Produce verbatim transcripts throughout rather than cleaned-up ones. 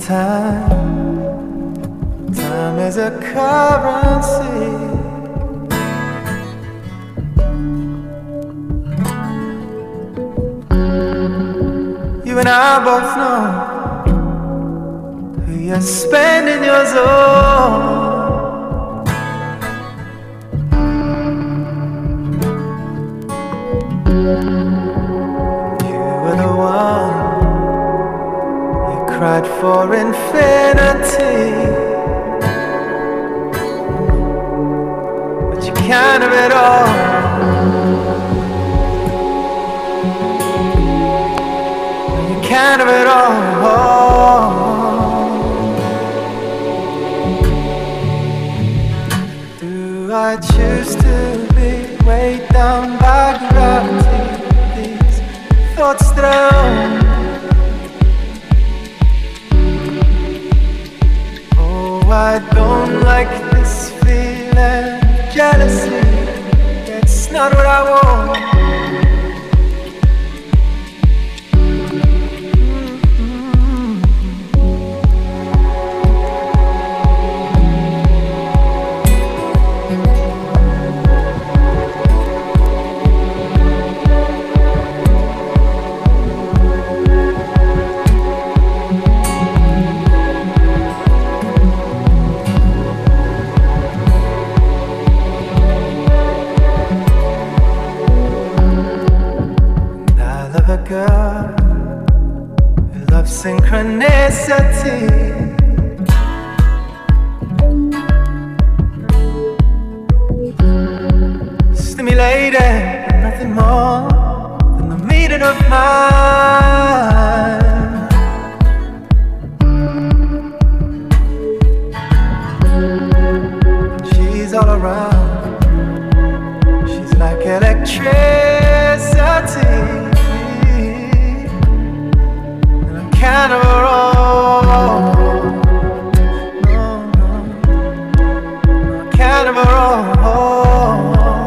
time, time is a currency. You and I both know who you're spending yours on. You were the one you cried for infinity, but you can't have it all. Can't have it all. Do I choose to be weighed down by gravity? These thoughts that I own. Oh, I don't like this feeling of jealousy. It's not what I want. Girl who loves synchronicity, stimulated but nothing more than the meeting of mine. She's all around, she's like electricity. Can't have her all. No, no, can't have her all.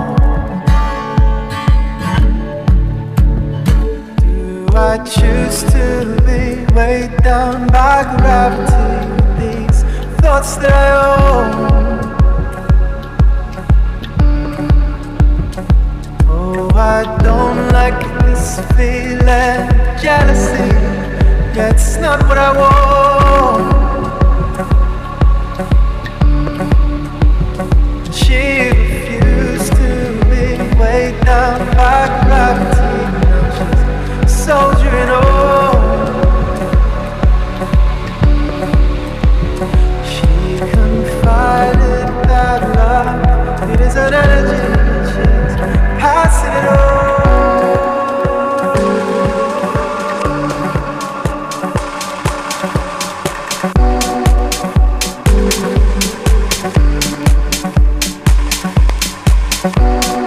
Do I choose to be weighed down by gravity? These thoughts that I own. Oh, I don't like this feeling of jealousy. That's not what I want. She refused to be weighed down by gravity. Now she's soldiering on. She confided that love, it is an energy. She's passing it on. We'll be right back.